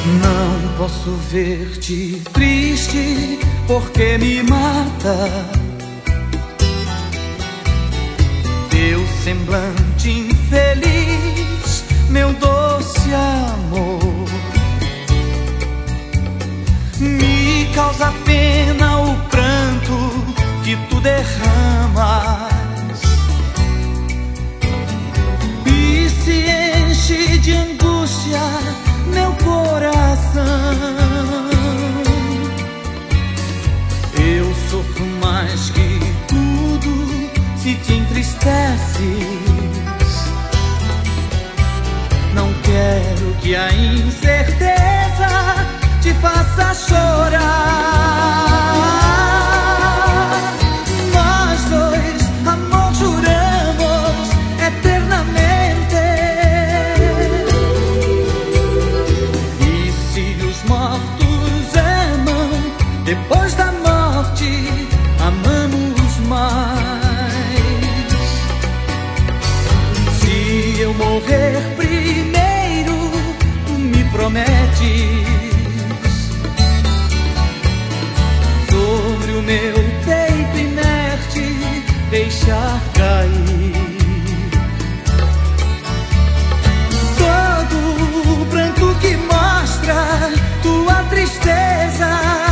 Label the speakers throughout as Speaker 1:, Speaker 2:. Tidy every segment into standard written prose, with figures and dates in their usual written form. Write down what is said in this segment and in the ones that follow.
Speaker 1: Não posso ver-te triste, porque me mata teu semblante infeliz, meu doce amor. Me causa pena o pranto que tu derramas, e se enche de angústia meu coração. Eu sofro mais que tudo se te entristeces. Não quero que a incerteza te faça chorar. Nós dois, amor, juramos eternamente. E se os mortos amam, depois da morte amamos mais. Se eu morrer primeiro, tu me prometes sobre o meu peito inerte deixar cair todo o pranto que mostra tua tristeza,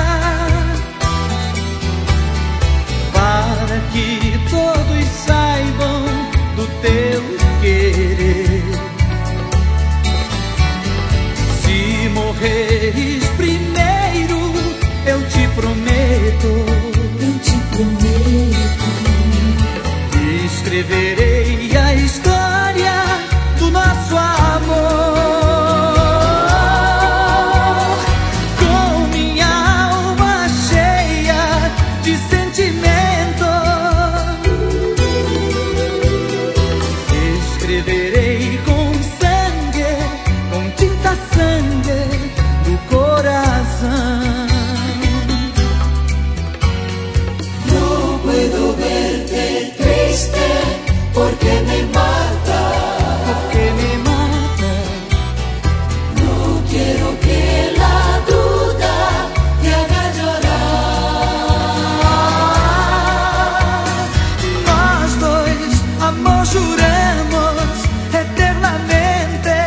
Speaker 1: para que todos saibam do teu querer. Se morreres primeiro, eu te prometo, escreverei a história do nosso amor com minha alma cheia de sentimento. Escreverei com sangue, com tinta sangue do coração.
Speaker 2: Porque me mata,
Speaker 1: porque me mata.
Speaker 2: No quiero que la duda te haga llorar.
Speaker 1: Nós dois, amor, juramos eternamente.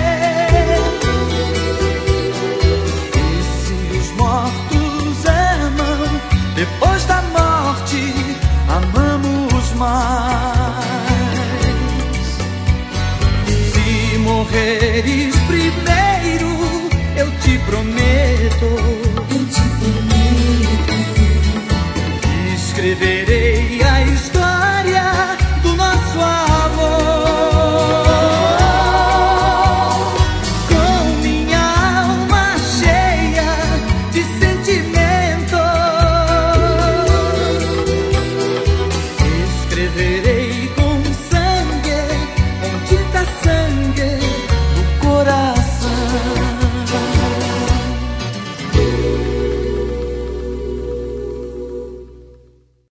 Speaker 1: E se os mortos amam, depois da morte amamos mais. Morreres primeiro, eu te prometo, escreverei a história do nosso amor com minha alma cheia de sentimento. Escreverei com